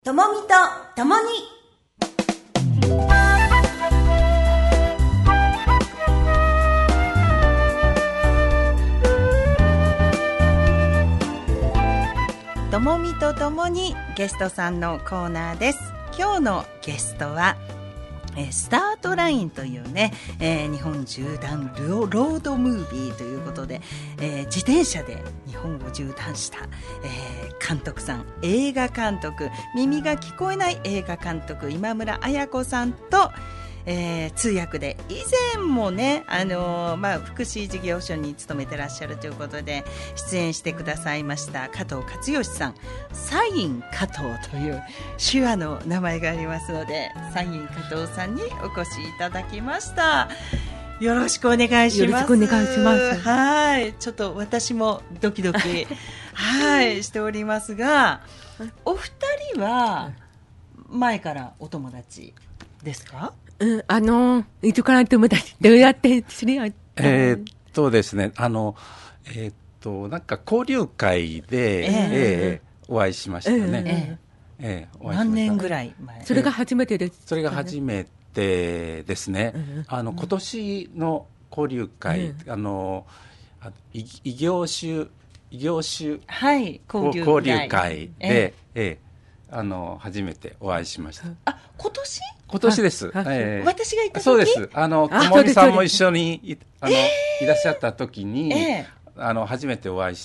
ともみとともにともみとともにゲストさんのコーナーです。今日のゲストはスタートラインというね、日本縦断ロードムービーということで、自転車で日本を縦断した、監督さん、映画監督、耳が聞こえない映画監督今村彩子さんと、通訳で以前もね、福祉事業所に勤めてらっしゃるということで出演してくださいました加藤勝義さん、サイン加藤という手話の名前がありますので、サイン加藤さんにお越しいただきました。よろしくお願いします。 よろしくお願いします。 はい、ちょっと私もドキドキはいしておりますが、お二人は前からお友達ですか？ いつから友達どうやって知り合ったですね、なんか交流会で、お会いしましたね。 何年ぐらい前？ それが初めてです。 それが初めてですね。今年の交流会、異業種はい、 交流会で、初めてお会いしました。今年です。 私が行った時？ そうです。ともみさんも一緒にいらっしゃった時に、初めてお会いして、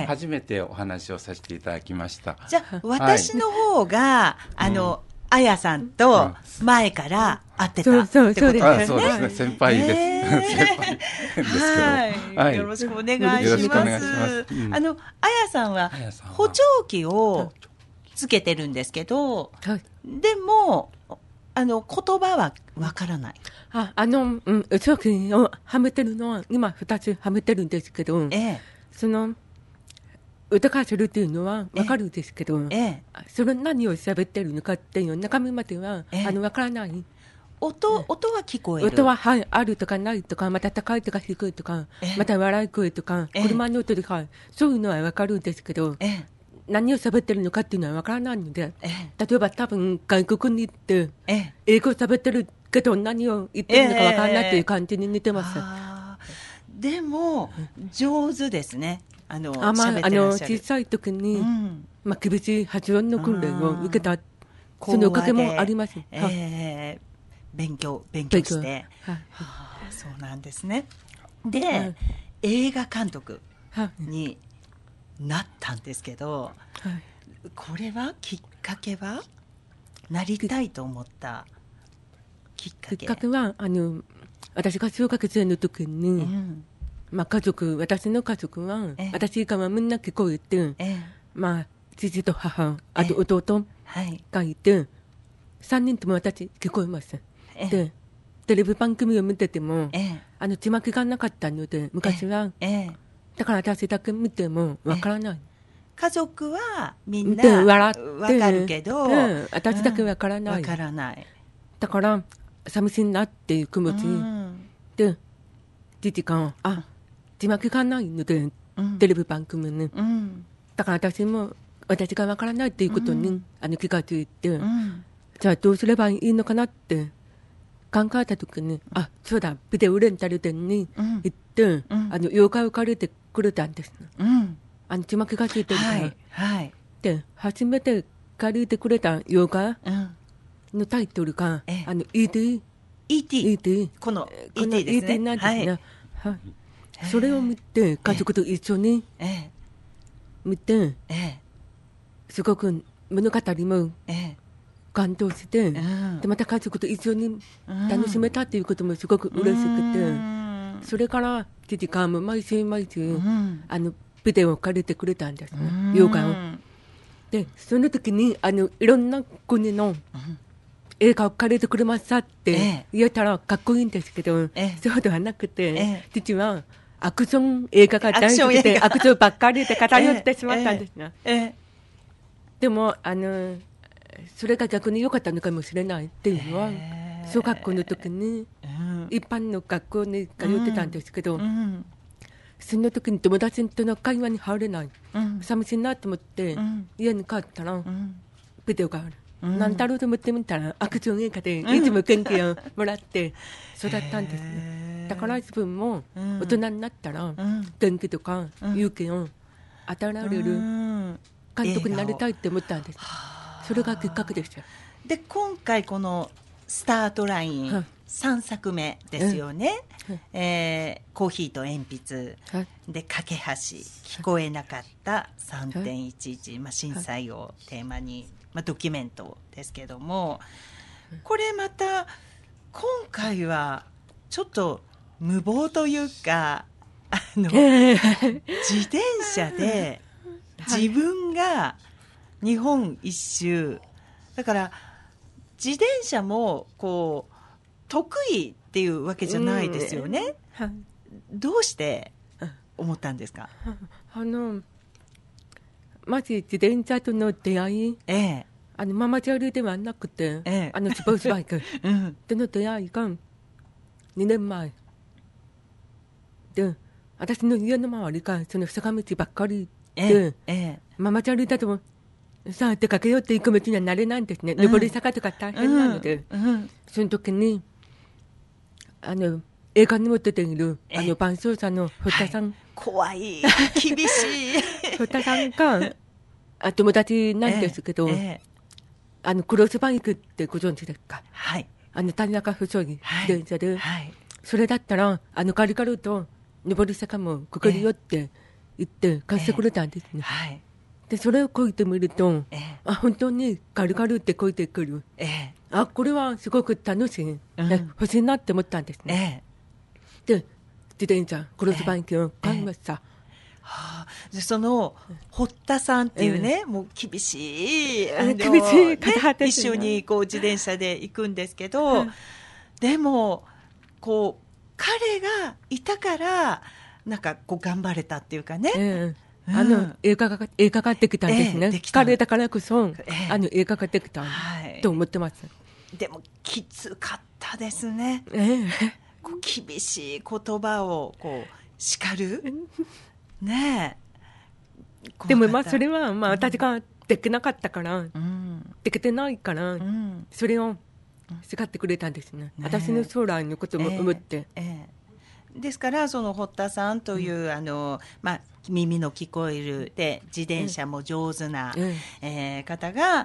初めてお話をさせていただきました。 じゃあ、私の方が、あやさんと前から会ってたってことですね。 そうですね。先輩です。先輩ですけど。 はい。よろしくお願いします。 よろしくお願いします。 あやさんは補聴器をつけてるんですけど、でも、言葉はわからない。 補聴器をはめてるのは、今2つはめてるんですけど、歌がするっていうのはわかるんですけど、それ何を喋ってるのかっていう中身まではわからない。 音は聞こえる。 音は、はい、あるとかないとか、また高いとか低いとか、また笑い声とか、車の音とか、そういうのはわかるんですけど、何を喋ってるのかっていうのはわからないので、例えば多分外国に行って、英語を喋ってるけど何を言ってるのかわからないという感じに似てます。 でも、上手ですね。 小さい時に、厳しい発音の訓練を受けた、そのおかげもあります。 勉強して。そうなんですね。で、映画監督になったんですけど、これはきっかけはなりたいと思ったきっかけ？ きっかけは私が小学生の時に、私の家族は、私がみんな聞こえて、父と母、あと弟がいて、3人とも私聞こえます。で、テレビ番組を見てても、字幕がなかったので、昔は。だから私だけ見てもわからない。 家族はみんなわかるけど、 私だけわからない。だから寂しいなっていう気持ちで、父が字幕がないので、テレビ番組に。だから私がわからないっていうことに気がついて、じゃあどうすればいいのかなって考えたときに、そうだ、ビデオレンタル店に行って、洋画を借りてくれたんです。字幕がついてるから。で、初めて借りてくれた洋画のタイトルが、 E.T. この E.T. ですね。 なんですね。それを見て、家族と一緒に見て、すごく物語も感動して、でまた家族と一緒に楽しめたということもすごく嬉しくて、それから父が毎週ビデオを借りてくれたんですね、洋画を。でその時にいろんな国の映画を借りてくれましたって言えたらかっこいいんですけど、そうではなくて、父はアクション映画が大好きでアクションばっかりで偏ってしまったんですね。でもそれが逆に良かったのかもしれないっていうのは、小学校の時に一般の学校に通ってたんですけど、その時に友達との会話に入れない、寂しいなと思って、家に帰ったら、 ビデオがある。なんだろうと思ってみたら、悪女映画でいつも元気をもらって育ったんですね。だから自分も大人になったら、元気とか勇気を与えられる監督になりたいって思ったんです。それがきっかけでした。 で、今回このスタートライン3作目ですよね。コーヒーと鉛筆で架け橋、聞こえなかった 3.11、震災をテーマに、ドキュメントですけども、これまた今回はちょっと無謀というか、自転車で自分が日本一周だから、自転車もこう得意っていうわけじゃないですよね。どうして思ったんですか？ まず自転車との出会い、ママチャリではなくて、スポーツバイクとの出会いが2年前で、私の家の周りがその坂道ばっかりで、ママチャリだとさあ出かけようって行く道にはなれないんですね。上り坂とか大変なので、その時に映画にも出ている伴走者の堀田さん、 怖い厳しい堀田さんが友達なんですけど、クロスバイクってご存知ですか？タイヤが細い自転車で、それだったらガリガリと上り坂もここによって行って貸してくれたんですね。でそれをこいてみると、本当にガリガリってこいてくる、これはすごく楽しい、欲しいなって思ったんですね。で自転車クロスバイクを買いました。 でその堀田さんっていうね、もう厳しい方ですね。 一緒にこう自転車で行くんですけど、でもこう彼がいたからなんかこう頑張れたっていうかね、映画ができたんですね。彼だからこそ、映画ができたと思ってます。 でもきつかったですね。こう厳しい言葉をこう叱るねえ。でもそれは私ができなかったから、できてないから、それを叱ってくれたんですね。私の将来のことも思って。 ですからその堀田さんという、耳の聞こえるで自転車も上手な、方が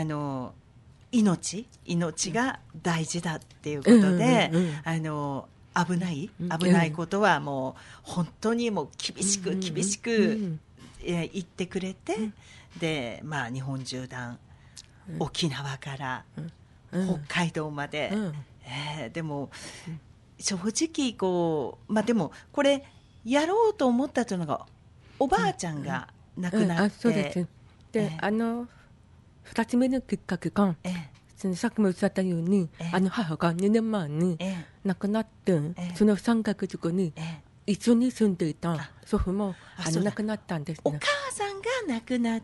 命が大事だっていうことで、危ないことはもう本当にもう厳しく言ってくれて、で日本縦断、沖縄から北海道まで、でも正直こうでもこれやろうと思ったというのがおばあちゃんが亡くなって、 そうです。で、2つ目のきっかけが、さっきもおっしゃったように、母が2年前に亡くなって、その3ヶ月後に一緒に住んでいた祖父も亡くなったんですね。 お母さんが亡くなって、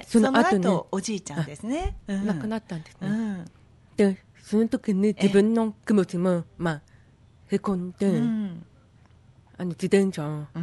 その後おじいちゃんですね、 亡くなったんですね。でその時に自分の気持ちもへこんで、自転車を、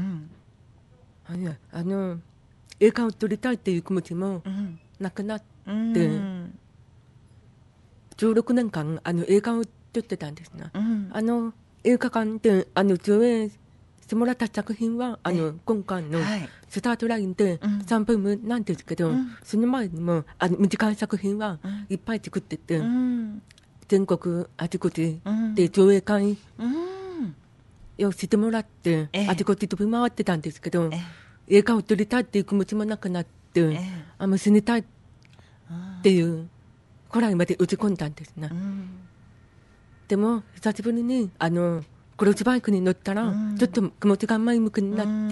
映画を撮りたいっていう気持ちもなくなって、16年間映画を撮ってたんですね。映画館で上映してもらった作品は今回のスタートラインで3分目なんですけど、その前にも短い作品はいっぱい作ってて、全国あちこちで上映会をしてもらって、あちこち飛び回ってたんですけど、映画を撮りたいっていう気持ちもなくなって、死にたいっていうくらいまで打ち込んだんですね。でも久しぶりにクロスバイクに乗ったら、ちょっと気持ちが前向きになって、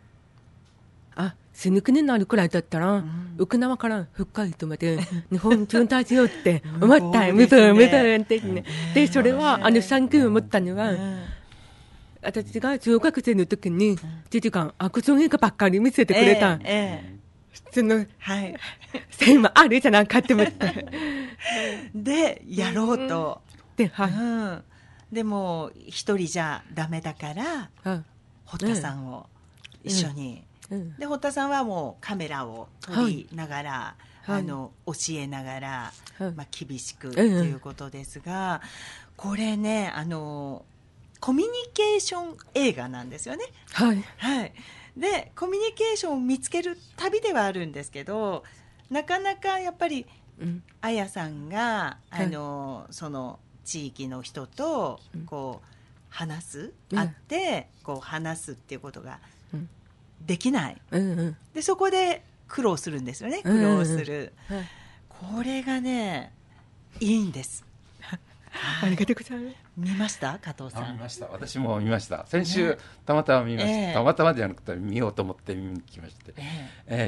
死ぬ気になるくらいだったら、沖縄から北海道まで日本中退しようって思ったよ。みたいってね。でそれは産休を思ったのは、私が中学生の時に父がアクション映画ばっかり見せてくれた、そのせいもあるじゃないかって思ってでやろうと、でも一人じゃダメだから、堀田さんを一緒に、で堀田さんはもうカメラを撮りながら、 はい、 教えながら、厳しくということですが、これねコミュニケーション映画なんですよね。 はい、 はい、でコミュニケーションを見つける旅ではあるんですけど、なかなかやっぱり、綾さんがその地域の人とこう話す、会ってこう話すっていうことができない、でそこで苦労するんですよね。苦労する、これがねいいんです。 ありがとうございます。 見ました加藤さん？ 見ました。私も見ました。先週、たまたま見ました。たまたまじゃなくて見ようと思って見に来まして、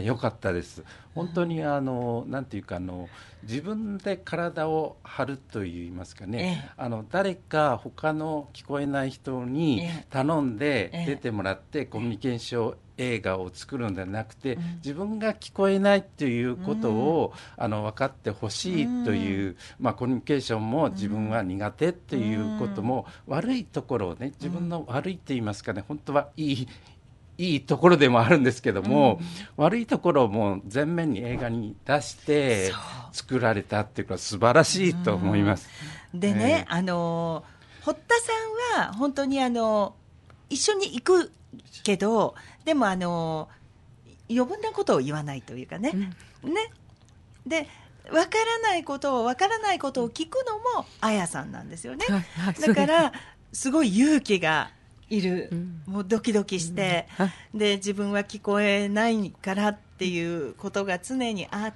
よかったです。本当になんていうか自分で体を張るといいますかね、誰か他の聞こえない人に頼んで出てもらってコミュニケーション映画を作るのではなくて、自分が聞こえないということを、分かってほしいという、コミュニケーションも自分は苦手ということも、悪いところをね、自分の悪いって言いますかね、本当はいいところでもあるんですけども、悪いところも前面に映画に出して作られたっていうか素晴らしいと思います。 でね、堀田さんは本当に一緒に行くけど、でも余分なことを言わないというかね、で分からないことを聞くのも綾さんなんですよね。だからすごい勇気がいる、もうドキドキして、で自分は聞こえないからっていうことが常にあって、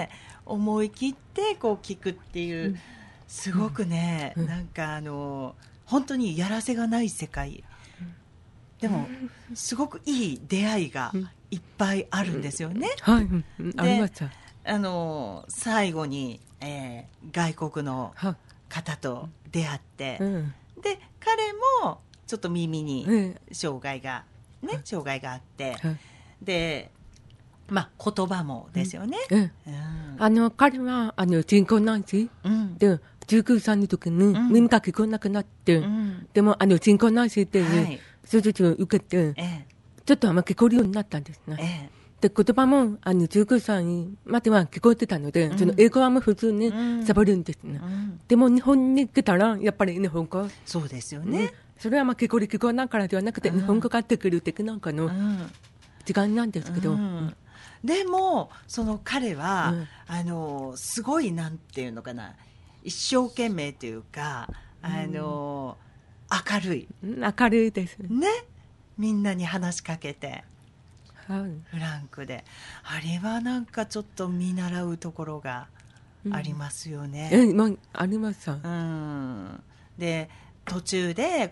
思い切ってこう聞くっていう、すごくね、なんか本当にやらせがない世界でもすごくいい出会いがいっぱいあるんですよね。 はい、ありました。 最後に、外国の方と出会って、で彼もちょっと耳に障害があって、で言葉もですよね。 彼は人工内視で19歳の時に耳が聞こえなくなって、でも人工内視っていう手術を受けて、ちょっと聞こえるようになったんですね。で言葉も19歳までは聞こえてたので、その英語はもう普通に喋るんですね。でも日本に来たらやっぱり日本語、 そうですよね。 それは聞こえないからではなくて、日本語ができる的なんかの違いなんですけど、 でもその彼は、すごいなんていうのかな、一生懸命というか明るいですね。みんなに話しかけて、フランクで、あれはなんかちょっと見習うところがありますよね。 あります。 で途中で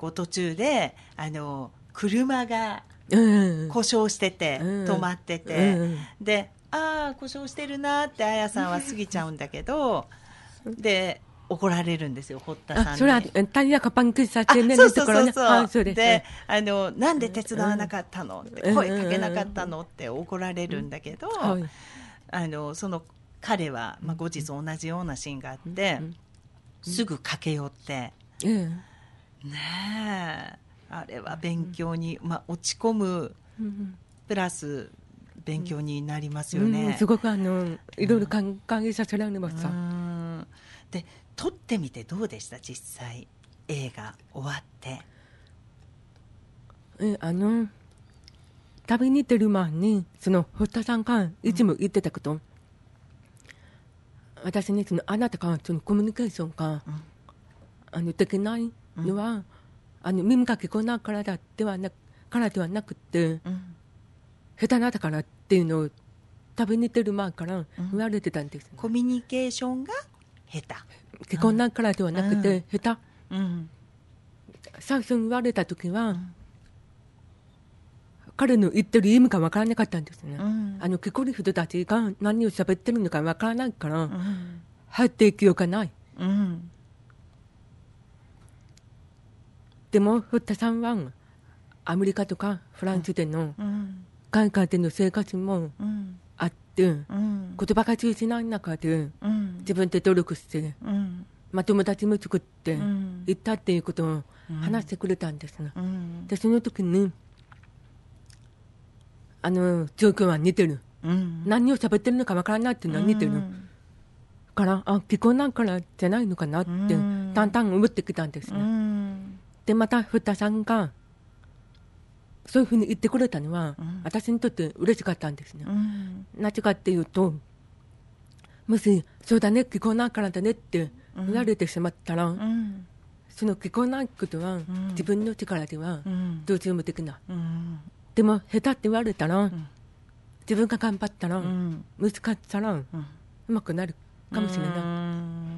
車が故障してて、止まってて、で故障してるなって綾さんは過ぎちゃうんだけど、で怒られるんですよ、堀田さんに。 それはタイヤがパンクさせてね、 でなんで手伝わなかったのって、声かけなかったのって怒られるんだけど、その彼は、後日同じようなシーンがあって、すぐ駆け寄って、ねえ、あれは勉強に、落ち込むプラス勉強になりますよね。 すごくいろいろ考えさせられました。 で撮ってみてどうでした、実際映画終わって？ 旅に出る前にその堀田さんがいつも言ってたこと、私にあなたがそのコミュニケーションが、できないのは、耳が聞こえないからではなくて、下手なだからっていうのを旅に出る前から言われてたんです、 コミュニケーションが下手、 聞こえないからではなくて、下手、最初に言われた時は、彼の言ってる意味が分からなかったんですね。聞こえる人たちが何を喋ってるのか分からないから、入っていきようがない。でも堀田さんはアメリカとかフランスでの海外での生活もあって、言葉が通じない中で自分で努力して、友達も作って行ったっていうことを話してくれたんですね。でその時に状況は似てる、 何を喋ってるのかわからないっていうのは似てる、から聞こえないからじゃないのかなってだんだん思ってきたんですね、でまた福田さんがそういうふうに言ってくれたのは、私にとって嬉しかったんですね、なぜかっていうと、もしそうだね聞こえないからだねって言われてしまったら、その聞こえないことは、自分の力ではどうしようもできない、でも下手って言われたら、自分が頑張ったら、難しさらうまくなるかもしれない、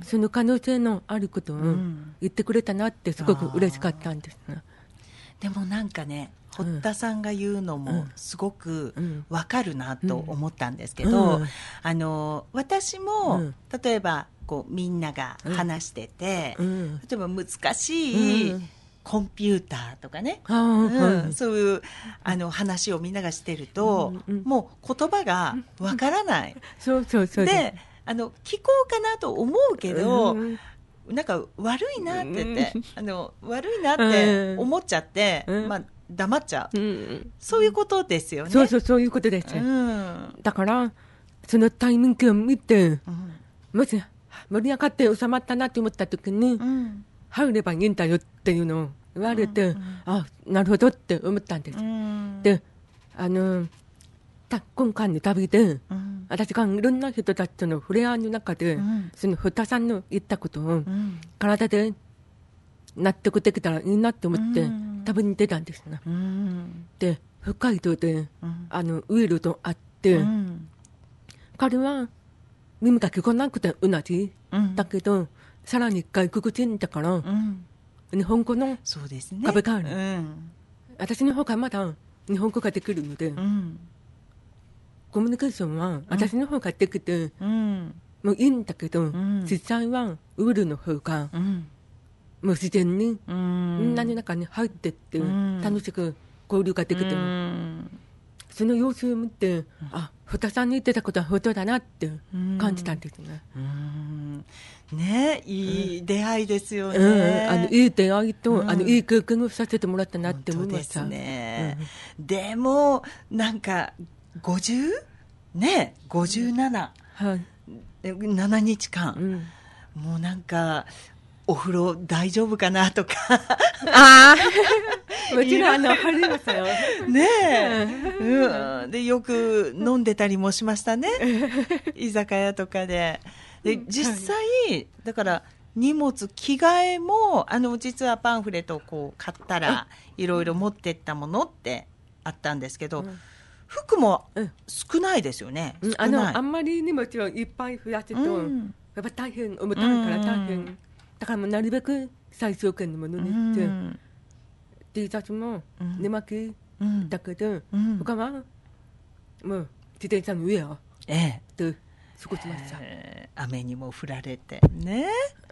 その可能性のあることを言ってくれたなってすごく嬉しかったんですね。 でもなんかね、堀田さんが言うのもすごく分かるなと思ったんですけど、私も例えばこうみんなが話してて、例えば難しいコンピューターとかね、そういう話をみんながしてると、もう言葉が分からない、で聞こうかなと思うけど、なんか悪いなって言って悪いなって思っちゃって、まあ黙っちゃう、そういうことですよね。 そういうことです、だからそのタイミングを見て、もし盛り上がって収まったなと思った時に、入ればいいんだよっていうのを言われて、なるほどって思ったんです、で今回の旅で、私がいろんな人たちとの触れ合いの中で、その堀田さんの言ったことを、体で納得できたらいいなと思って、旅に出たんですね、で北海道で、ウイルと会って、彼は耳が聞こえなくて同じ、だけどさらに外国人だから、日本語の壁がある、私の方がまだ日本語ができるので、コミュニケーションは私の方ができて、もういいんだけど、実際はウールの方が、もう自然にみんなの中に入ってって、楽しく交流ができてる、その様子を見て、堀田さんに言ってたことは本当だなって感じたんですね。 ね、いい出会いですよね、 いい出会いと、いい経験をさせてもらったなって思いました。 本当ですね、でもなんか50ね、57、7日間、もうなんかお風呂大丈夫かなとかもちろん入りましたよねえ、でよく飲んでたりもしましたね居酒屋とかで。で実際だから荷物着替えも実はパンフレットをこう買ったらいろいろ持ってったものってあったんですけど、服も少ないですよね、 あんまり荷物をいっぱい増やすと、やっぱ大変重たいから大変、だからもうなるべく最小限のものにして、T シャツも寝巻きだけど、他はもう自転車の上をと過ごしました、 雨にも降られてね、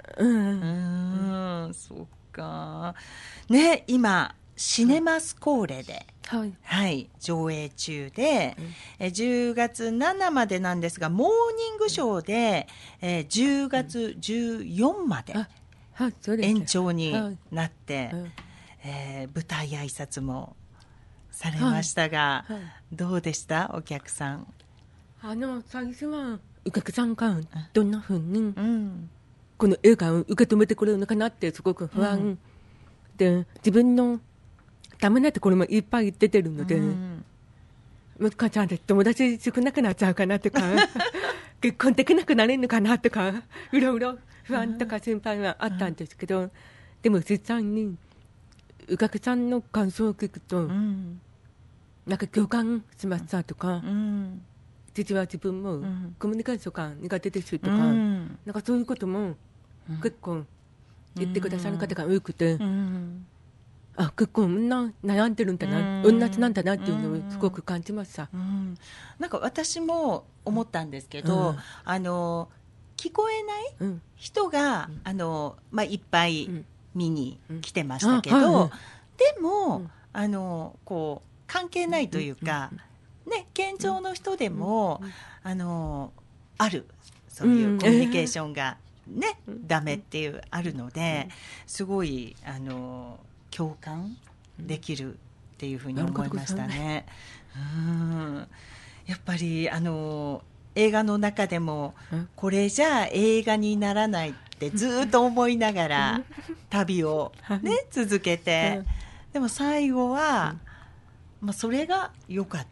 そっかね。今シネマスコーレで、上映中で、10月7までなんですが、モーニングショーで、10月14まで延長になって、舞台挨拶もされましたが、どうでしたお客さん。 最初はお客さんがどんなふうにこの映画を受け止めてくれるのかなってすごく不安、で自分のダメなところもいっぱい出てるので、もしかしたら友達少なくなっちゃうかなとか結婚できなくなれるのかなとかいろいろ不安とか心配はあったんですけど、でも実際にお客さんの感想を聞くと、なんか共感しましたとか、実は自分もコミュニケーションが苦手ですとか、なんかそういうことも結構言ってくださる方が多くて、結構みんな悩んでるんだな、同じなんだなっていうのをすごく感じました。 なんか私も思ったんですけど、聞こえない人が、いっぱい見に来てましたけど、でもこう関係ないというか、健常の人でも、あるそういうコミュニケーションがダメっていうあるので、すごい共感できるっていうふうに思いましたね。 やっぱり映画の中でもこれじゃあ映画にならないってずっと思いながら旅を、ね、続けて、でも最後は、それが良かった、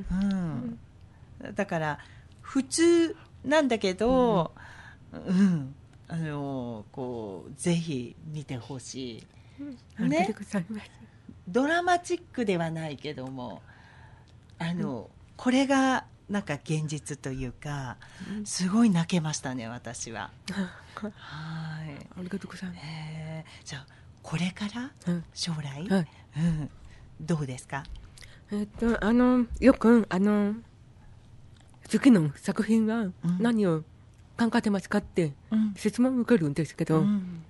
だから普通なんだけど、こうぜひ見てほしい、ね、ドラマチックではないけどもこれがなんか現実というか、すごい泣けましたね、私は。はい。 ありがとうございます。 じゃあこれから将来、どうですか？ よく次の作品は何を考えてますかって質問を受けるんですけど、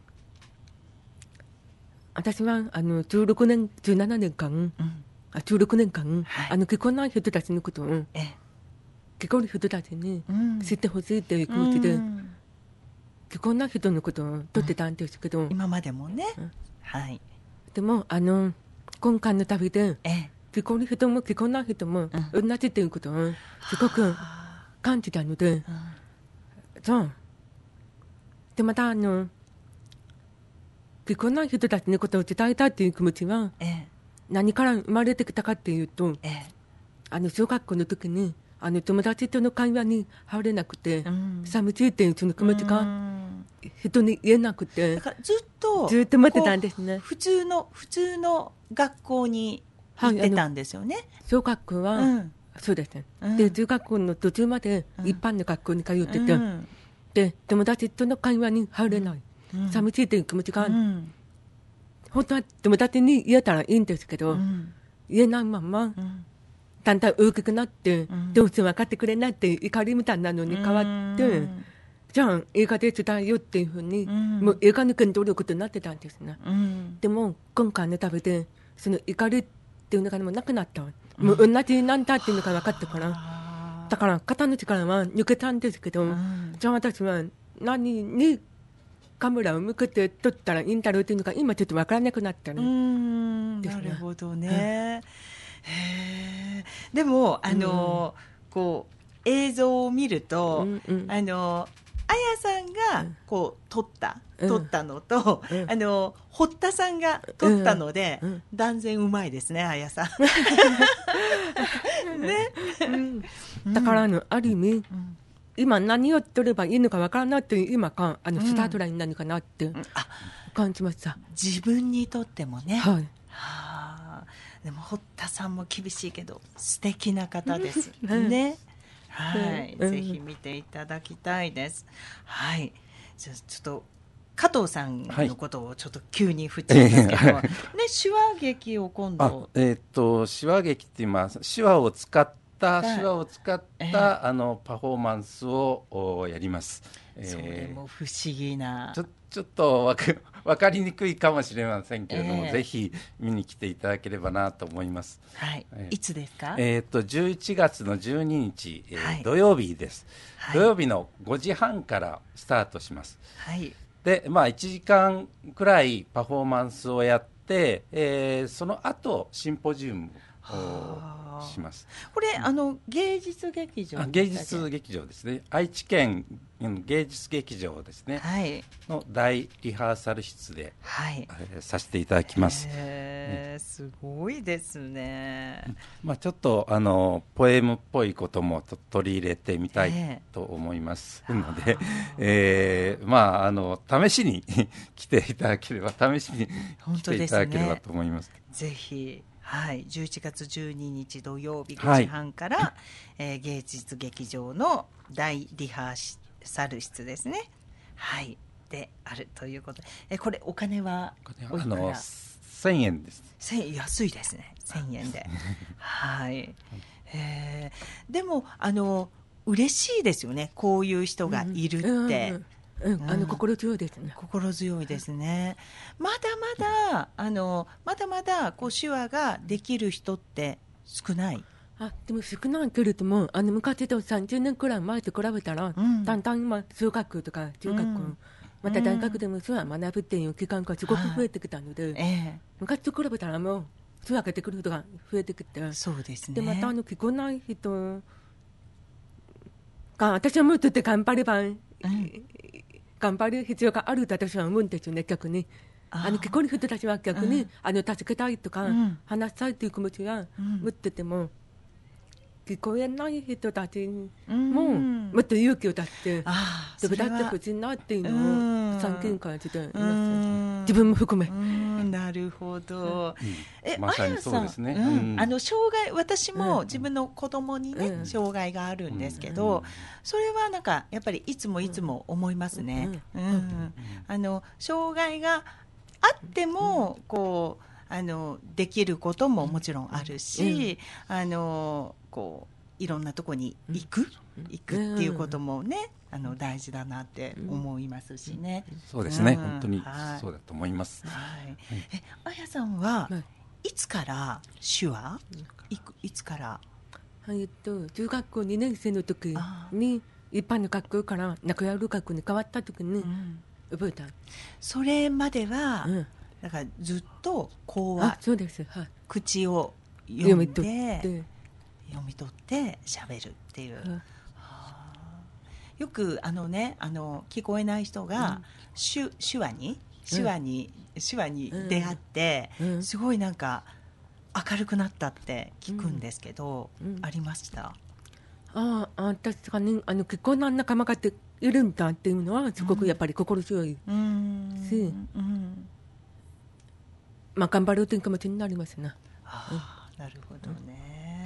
私は16年17年間、16年間、結婚ない人たちのことを結婚の人たちに知ってほしいという気持ちで、結婚ない人のことを撮ってたんですけど、 今までもね、はい。 でも今回の旅で結婚の人も結婚ない人も同じということをすごく感じたので、そうでまた結婚ない人たちのことを伝えたいという気持ちは何から生まれてきたかっていうと、小学校の時に友達との会話に入れなくて、寂しいっていうその気持ちが人に言えなくて、 だからずっと待ってたんですね。 普通の学校に行ってたんですよね。 小学校は、そうですね、で中学校の途中まで一般の学校に通ってて、で友達との会話に入れない、寂しいという気持ちが、本当は友達に言えたらいいんですけど、言えないまま、だんだん大きくなって、どうせ分かってくれないって怒りみたいなのに変わって、じゃあ映画で伝えようっていうふうに、もう映画の原動力となってたんですね。でも今回の旅でその怒りっていうのがもうなくなった、もう同じなんだっていうのが分かったから、だから肩の力は抜けたんですけど、じゃあ私は何にカメラを向けて撮ったらいいんだろうっていうのが今ちょっと分からなくなったのですね。 なるほどね。でもこう映像を見ると、あやさんがこう撮ったのと、堀田さんが撮ったので、断然うまいですね、あやさん。ね、 だからある意味、今何を撮ればいいのかわからないという今がスタートラインなのかなって感じました。 自分にとってもね。 はい。 でも堀田さんも厳しいけど素敵な方ですね。はい、ぜひ見ていただきたいです。はい。じゃあちょっと加藤さんのことをちょっと急に振っちゃうんですけど、ね、手話劇を今度。 手話劇っていう手話を使ったパフォーマンスをやります。 それも不思議な。 ちょっと分かりにくいかもしれませんけれども、ぜひ見に来ていただければなと思います。 はい。いつですか ？11月の12日、土曜日です。土曜日の5時半からスタートします。はい。で、1時間くらいパフォーマンスをやって、その後シンポジウムをします。 これ芸術劇場ですね。愛知県芸術劇場ですね、の大リハーサル室で、させていただきます。 すごいですね。 ちょっとポエムっぽいことも取り入れてみたいと思いますので、試しに来ていただければと思います。 ぜひ。はい、11月12日土曜日5時半から、芸術劇場の大リハーサル室ですね。はい、であるということで、これお金はおいくら ？1000円です。 安いですね、1000円で。はい。でも嬉しいですよね、こういう人がいるって。 心強いですね。 心強いですね。まだまだこう手話ができる人って少ない。 でも少ないけれども、昔と30年くらい前と比べたら、だんだん今小学校とか中学校、また大学でも手話学ぶっていう期間がすごく増えてきたので、昔と比べたらもう手を挙げてくる人が増えてきて、 そうですね。 でまた聞こえない人が私はもうちょっと頑張る必要があると私は思うんですよね。逆に聞こえる人たちは逆に、助けたいとか、話したいという気持ちが持ってても、聞こえない人たちももっと勇気を出して手伝ってほしいなっていうのを最近感じています。自分も含め。 なるほど。 まさにそうですね。 障害、私も自分の子供にね、障害があるんですけど、それはなんかやっぱりいつも思いますね。障害があってもこうできることももちろんあるし、こういろんなとこに行くっていうこともね、大事だなって思いますしね。 そうですね、本当にそうだと思います。 あやさんはいつから手話、いつから？ 中学校2年生の時に一般の学校から中原学校に変わった時に覚えた。 それまでは、だからずっと口話、 そうです、 口を読み取って喋るっていう、よく聞こえない人が手話に出会って、すごいなんか明るくなったって聞くんですけど、ありました？ 確かに結構な仲間がいるんだっていうのはすごくやっぱり心強いし、頑張ろうという気持ちになりますね。 なるほどね。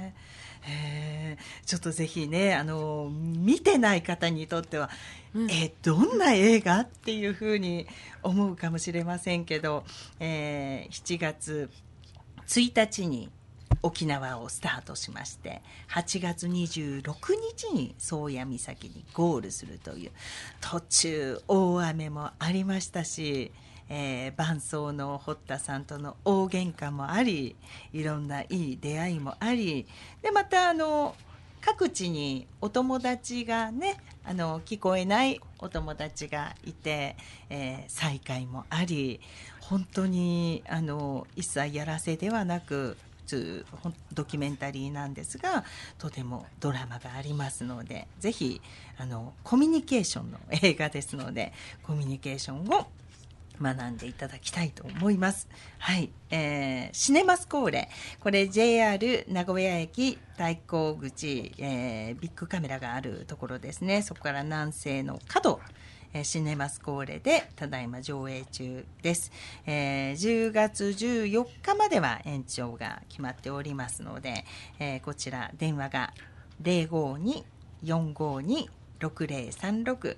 ちょっとぜひね、見てない方にとっては、どんな映画っていうふうに思うかもしれませんけど、7月1日に沖縄をスタートしまして、8月26日に宗谷岬にゴールするという、途中大雨もありましたし、伴奏の堀田さんとの大喧嘩もあり、いろんないい出会いもあり、でまた各地にお友達がね、聞こえないお友達がいて、再会もあり、本当に一切やらせではなくドキュメンタリーなんですが、とてもドラマがありますので、ぜひコミュニケーションの映画ですので、コミュニケーションを学んでいただきたいと思います。はい、シネマスコーレ、これ JR 名古屋駅対向口、ビッグカメラがあるところですね。そこから南西の角、シネマスコーレでただいま上映中です。10月14日までは延長が決まっておりますので、こちら電話が 052-452-6036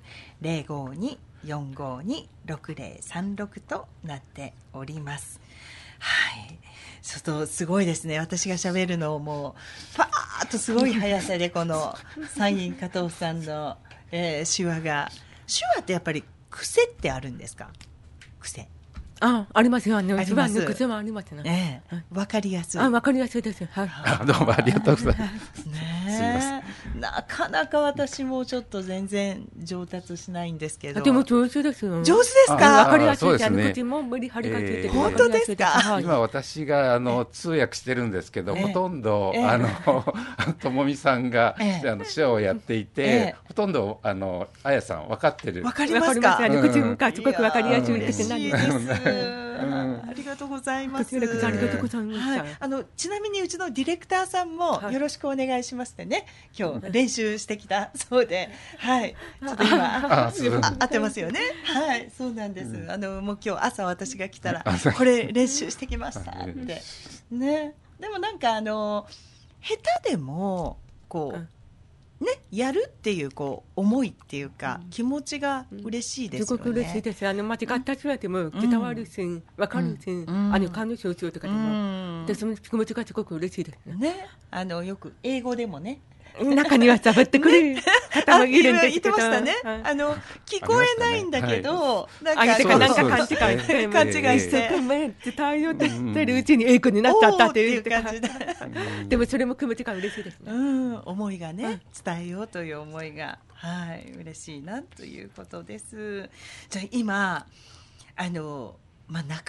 052-452-6036となっております。はい、ちょっとすごいですね。私が喋るのをもうパーッとすごい速さでこの山陰加藤さんの、手話ってやっぱり癖ってあるんですか？癖ありますよ。手話の癖はありますね。 わかりやすい。 わかりやすいです。 どうもありがとうございます。 なかなか私もちょっと全然上達しないんですけど。 でも上手ですよ。 上手ですか？ わかりやすいです。口も無理張りがついて本当ですか？ 今私が通訳してるんですけど、ほとんどともみさんが手話をやっていて、ほとんどあやさん分かってる。 分かりますか？ 口がすごく分かりやすいですね。 ありがとうございます。 ありがとうございます。 ちなみにうちのディレクターさんもよろしくお願いしますってね、今日練習してきたそうで、はい、ちょっと今合ってますよね。はい、そうなんです。もう今日朝私が来たらこれ練習してきましたってね。でもなんか下手でもこうね、やるっていう思いっていうか、気持ちが嬉しいですよね。 すごく嬉しいです。間違った手話でも伝わるし、分かるし、彼女とかでも、その気持ちがすごく嬉しいですね。 よく英語でもね、 中には喋ってくる方もいるんですけど、 言ってましたね。聞こえないんだけど、なんか勘違いして伝えようとしてるうちに英語になっちゃったっていう感じで、でもそれも気持ちが嬉しいですね。 思いがね、伝えようという思いが、はい、嬉しいなということです。じゃあ今亡くなっ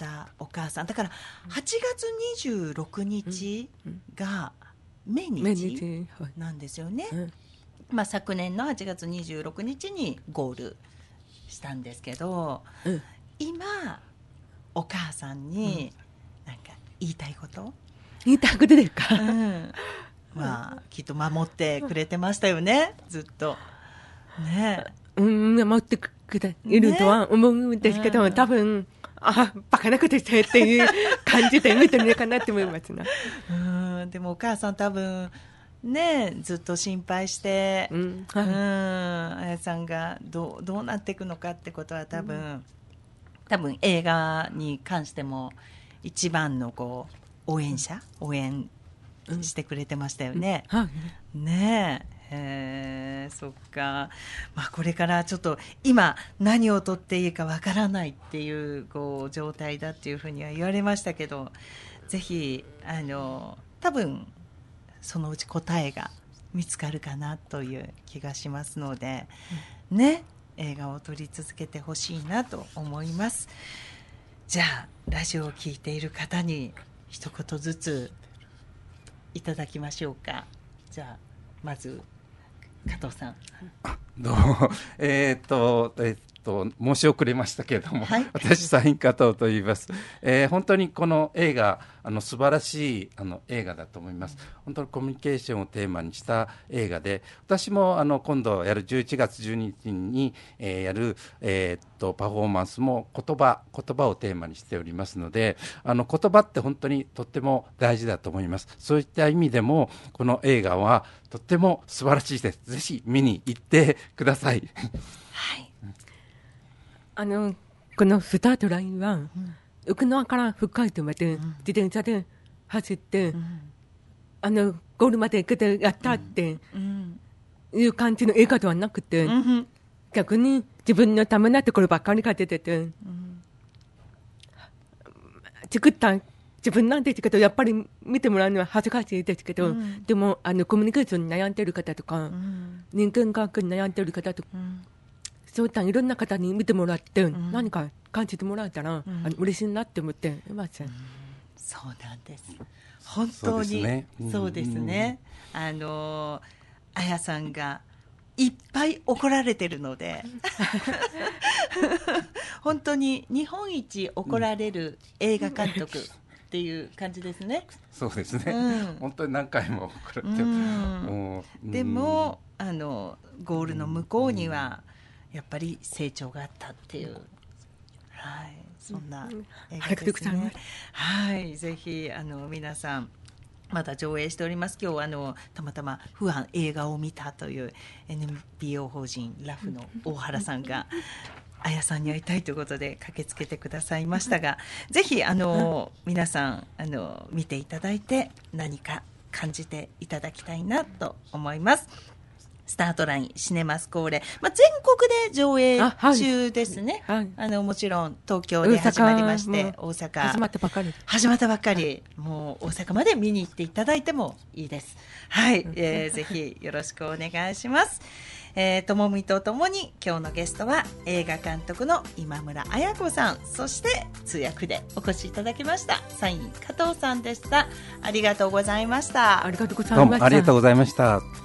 たお母さんだから8月26日が命日なんですよね、昨年の8月26日にゴールしたんですけど、今お母さんになんか言いたいことですか、 きっと守ってくれてましたよねずっとね。 守ってくれるとは思うんですけど、多分バカなことしてっていう感じで見てるのかなって思いますな。 でもお母さん多分ねずっと心配して、あやさんがどうなっていくのかってことは多分映画に関しても一番のこう応援してくれてましたよね。ねえ、そっか。これからちょっと今何を取っていいかわからないっていう状態だっていうふうには言われましたけど、ぜひ多分そのうち答えが見つかるかなという気がしますので、ね、映画を撮り続けてほしいなと思います。じゃあラジオを聞いている方に一言ずついただきましょうか。じゃあまず加藤さん。 申し遅れましたけれども、私サイン加藤と言います。本当にこの映画素晴らしい映画だと思います。本当にコミュニケーションをテーマにした映画で、私も今度やる11月12日に、やる、パフォーマンスも言葉をテーマにしておりますので、言葉って本当にとっても大事だと思います。そういった意味でもこの映画はとっても素晴らしいです。ぜひ見に行ってください。 このスタートラインは、沖縄から北海道まで自転車で走って、ゴールまで行けてやったっていう感じの映画ではなくて、逆に自分のためなところばっかりが出てて、作った自分なんですけど、やっぱり見てもらうのは恥ずかしいですけど、でもコミュニケーションに悩んでいる方とか、人間関係に悩んでいる方とか、そういったいろんな方に見てもらって、何か感じてもらえたら、嬉しいなって思っています。 そうなんです。本当にそうですね。あやさんがいっぱい怒られてるので本当に日本一怒られる映画監督っていう感じですね。 そうですね、本当に何回も怒られてでもゴールの向こうにはやっぱり成長があったっていう、そんな映画ですね。ぜひ皆さんまだ上映しております。今日たまたま不安映画を見たという NPO 法人ラフの大原さんがあやさんに会いたいということで駆けつけてくださいましたが、ぜひ皆さん見ていただいて何か感じていただきたいなと思います。スタートラインシネマスコーレ、全国で上映中ですね。もちろん東京で始まりまして、大阪始まったばっかり、もう大阪まで見に行っていただいてもいいです。ぜひよろしくお願いします。ともみとともに今日のゲストは映画監督の今村綾子さん、そして通訳でお越しいただきましたサイン加藤さんでした。ありがとうございました。 どうもありがとうございました。